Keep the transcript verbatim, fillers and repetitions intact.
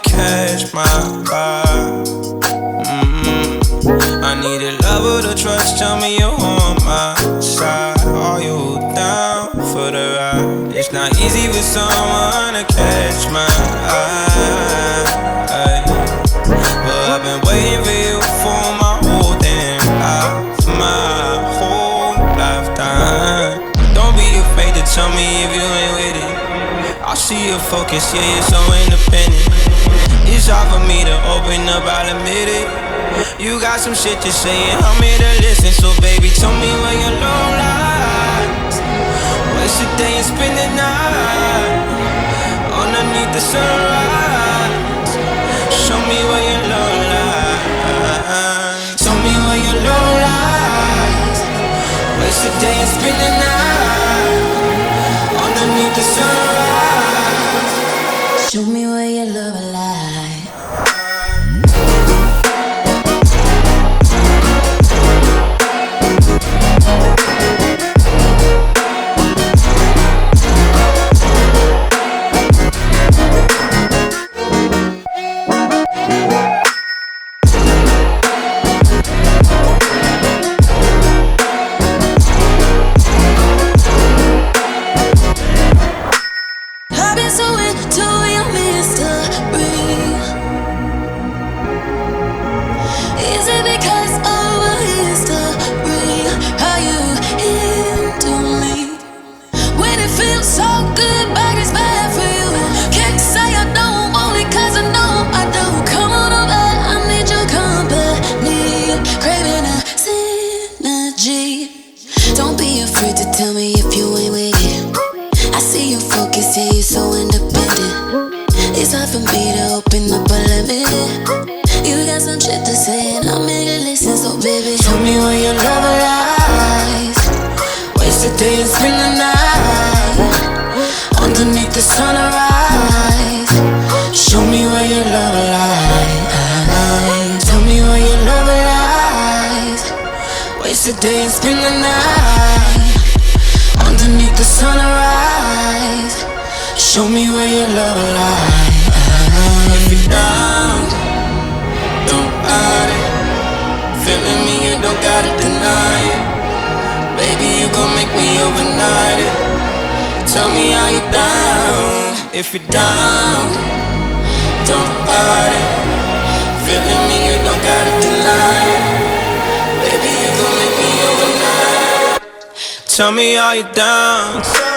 catch my vibe. Mm-hmm. I need a lover to trust, tell me you're on my side. Are you down for the ride? It's not easy for someone to catch my eye, but I've been waiting for you for my whole damn life, my whole lifetime. Don't be afraid to tell me if you ain't with it. I see your focus, yeah, you're so independent. It's hard for me to open up, I'll admit it. You got some shit to say and I'm here to listen. So baby, tell me where your low lies. Waste the day and spend the night underneath the sunrise. Show me where your low lies. Tell me where your low lies. Waste the day and spend the night underneath the sunrise. Show me where your love lies. Day and spend the night underneath the sunrise. Show me where your love lies. If you're down, don't hide it. Feeling me, you don't gotta deny it. Baby, you gon' make me overnight it. Tell me how you down. If you're down, don't hide it. Feeling me, you don't gotta deny it. Baby, you gon' make me overnight. Tell me, are you down?